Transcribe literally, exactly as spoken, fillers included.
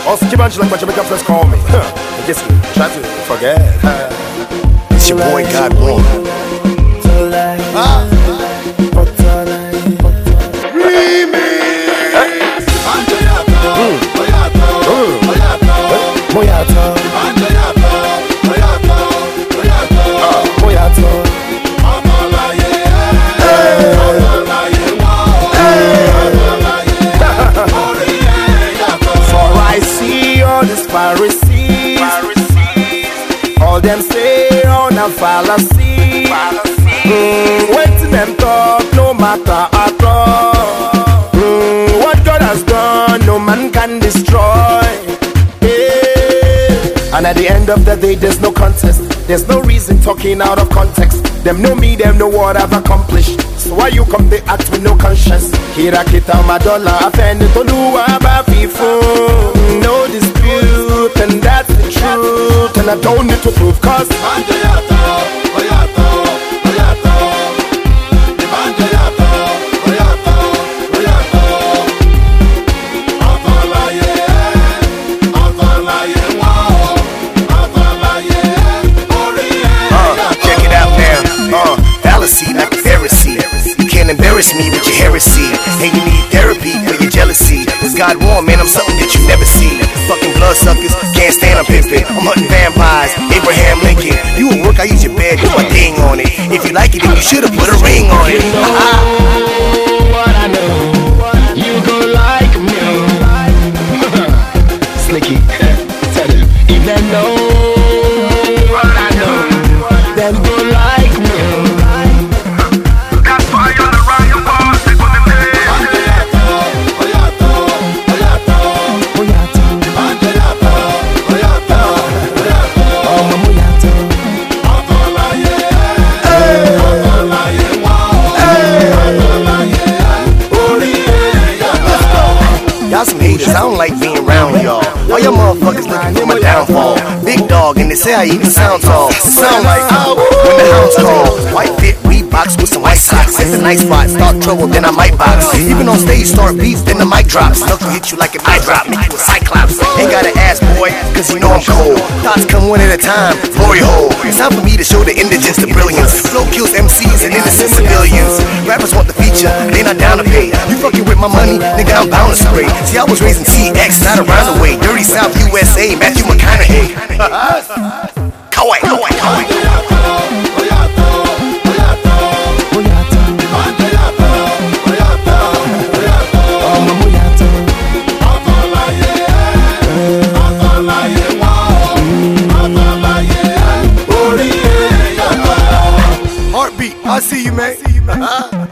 Also, keep on like what Jamaican friends call me. I guess you try to forget. It's your boy God One. Ah. Pharisees, all them say on a fallacy. Mm, waiting them talk, no matter at all. Mm, what God has done, no man can destroy. Yeah. And at the end of the day, there's no contest. There's no reason talking out of context. Them know me, them know what I've accomplished. So why you come they act with no conscience? Kira kita madola, afende toluwa bafifu. No dispute, and that's the truth. And I don't need to prove, cause like a Pharisee. You can't embarrass me with your heresy. And you need therapy for your jealousy. Cause God warm, man, I'm something that you never see. Fucking bloodsuckers, can't stand, I'm pimping. I'm hunting vampires, Abraham Lincoln. You at work, I use your bed, do my thing on it. If you like it, then you should've put a ring on it. What I know, you gon' like me. Slicky, tell him, if they know what I know, then go like me. Y'all some haters, I don't like being around y'all. All y'all motherfuckers looking for my downfall. Big dog, and they say I even sound tall. Sound like oh, when the hounds call. White fit, Reeboks with some white socks. Hit the nice spot, start trouble, then I might box. Even on stage, start beef, then the mic drops. Knuckle hit you like an eye drop, make you a cyclops. Ain't gotta ask, boy, cause you know I'm cold. Thoughts come one at a time, glory hole. It's time for me to show the indigents the brilliance. Flow kills M Cs and innocent civilians. Rappers want the feature, they not down to pay. You fucking with my money, nigga, I'm bound to spray. See, I was raised in T X, not around the way. Dirty South U S A, Matthew McConaughey. Kawaii, kawaii, kawaii. Heartbeat, I see you, man.